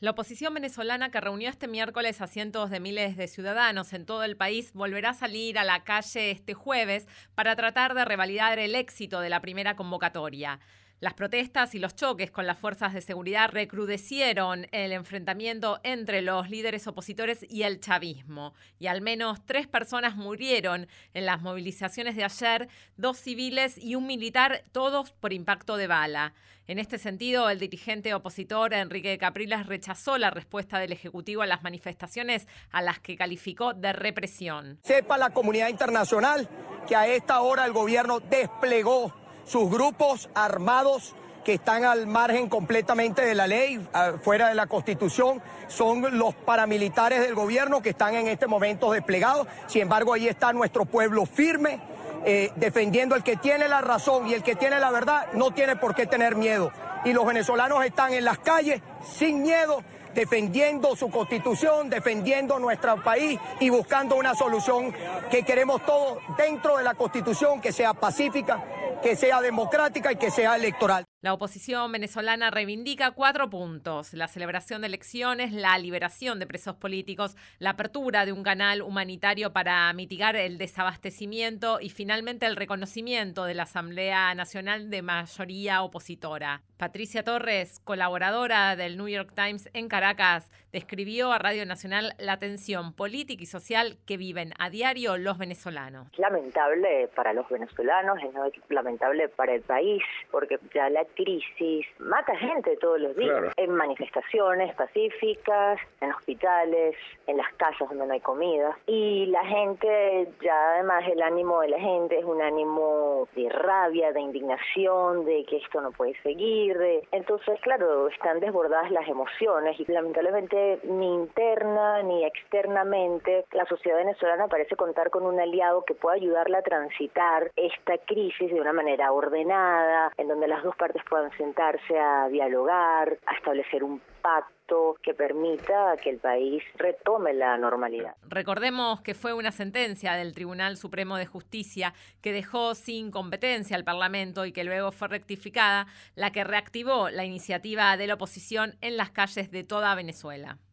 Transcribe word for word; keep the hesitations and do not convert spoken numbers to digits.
La oposición venezolana, que reunió este miércoles a cientos de miles de ciudadanos en todo el país, volverá a salir a la calle este jueves para tratar de revalidar el éxito de la primera convocatoria. Las protestas y los choques con las fuerzas de seguridad recrudecieron el enfrentamiento entre los líderes opositores y el chavismo. Y al menos tres personas murieron en las movilizaciones de ayer, dos civiles y un militar, todos por impacto de bala. En este sentido, el dirigente opositor Enrique Capriles rechazó la respuesta del Ejecutivo a las manifestaciones, a las que calificó de represión. Sepa la comunidad internacional que a esta hora el gobierno desplegó sus grupos armados que están al margen completamente de la ley, fuera de la Constitución, son los paramilitares del gobierno que están en este momento desplegados. Sin embargo, ahí está nuestro pueblo firme, eh, defendiendo el que tiene la razón y el que tiene la verdad no tiene por qué tener miedo. Y los venezolanos están en las calles sin miedo, defendiendo su Constitución, defendiendo nuestro país y buscando una solución que queremos todos dentro de la Constitución, que sea pacífica, que sea democrática y que sea electoral. La oposición venezolana reivindica cuatro puntos: la celebración de elecciones, la liberación de presos políticos, la apertura de un canal humanitario para mitigar el desabastecimiento y finalmente el reconocimiento de la Asamblea Nacional de mayoría opositora. Patricia Torres, colaboradora del New York Times en Caracas, describió a Radio Nacional la tensión política y social que viven a diario los venezolanos. Es lamentable para los venezolanos, es lamentable para el país, porque ya la crisis mata gente todos los días, claro. En manifestaciones pacíficas, en hospitales, en las casas donde no hay comida, y la gente, ya además el ánimo de la gente es un ánimo de rabia, de indignación, de que esto no puede seguir, de... entonces claro, están desbordadas las emociones y lamentablemente ni interna ni externamente la sociedad venezolana parece contar con un aliado que pueda ayudarla a transitar esta crisis de una manera ordenada, en donde las dos partes puedan sentarse a dialogar, a establecer un pacto que permita que el país retome la normalidad. Recordemos que fue una sentencia del Tribunal Supremo de Justicia que dejó sin competencia al Parlamento y que luego fue rectificada, la que reactivó la iniciativa de la oposición en las calles de toda Venezuela.